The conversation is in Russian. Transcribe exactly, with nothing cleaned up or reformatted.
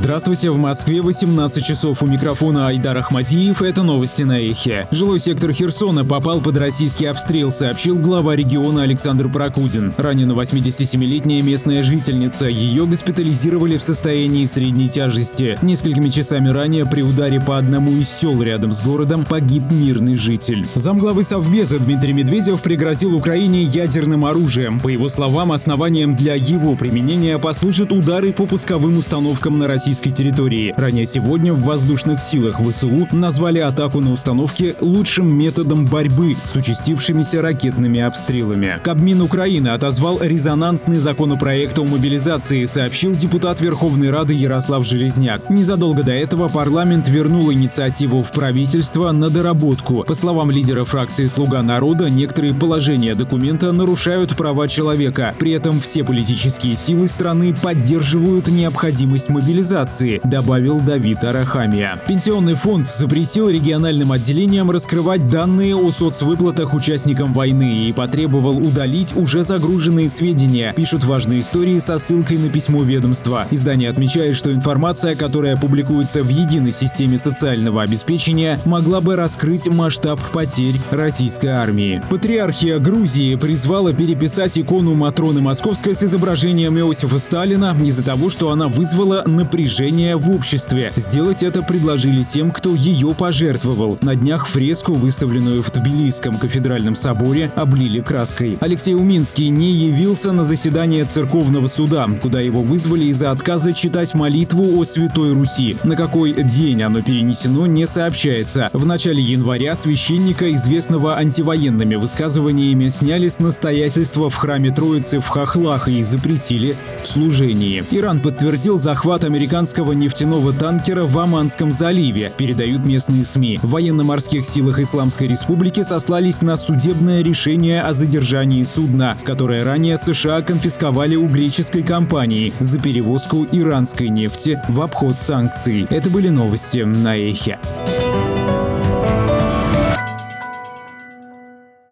Здравствуйте, в Москве восемнадцать часов, у микрофона Айдар Ахмадиев, это новости на Эхе. Жилой сектор Херсона попал под российский обстрел, сообщил глава региона Александр Прокудин. Ранена восьмидесятисемилетняя местная жительница, ее госпитализировали в состоянии средней тяжести. Несколькими часами ранее при ударе по одному из сел рядом с городом погиб мирный житель. Замглавы Совбеза Дмитрий Медведев пригрозил Украине ядерным оружием. По его словам, основанием для его применения послужат удары по пусковым установкам на российской территории. Ранее сегодня в воздушных силах ВСУ назвали атаку на установки лучшим методом борьбы с участившимися ракетными обстрелами. Кабмин Украины отозвал резонансный законопроект о мобилизации, сообщил депутат Верховной Рады Ярослав Железняк. Незадолго до этого парламент вернул инициативу в правительство на доработку. По словам лидера фракции «Слуга народа», некоторые положения документа нарушают права человека. При этом все политические силы страны поддерживают необходимость мобилизации, добавил Давид Арахамия. Пенсионный фонд запретил региональным отделениям раскрывать данные о соцвыплатах участникам войны и потребовал удалить уже загруженные сведения, пишут важные истории со ссылкой на письмо ведомства. Издание отмечает, что информация, которая публикуется в единой системе социального обеспечения, могла бы раскрыть масштаб потерь российской армии. Патриархия Грузии призвала переписать икону Матроны Московской с изображением Иосифа Сталина из-за того, что она вызвала напряжение в обществе. Сделать это предложили тем, кто ее пожертвовал. На днях фреску, выставленную в Тбилисском кафедральном соборе, облили краской. Алексей Уминский не явился на заседание церковного суда, куда его вызвали из-за отказа читать молитву о Святой Руси. На какой день оно перенесено, не сообщается. В начале января священника, известного антивоенными высказываниями, сняли с настоятельства в храме Троицы в Хохлах и запретили в служении. Иран подтвердил захват американского нефтяного танкера в Оманском заливе, передают местные СМИ. В военно-морских силах Исламской Республики сослались на судебное решение о задержании судна, которое ранее США конфисковали у греческой компании за перевозку иранской нефти в обход санкций. Это были новости на Эхе.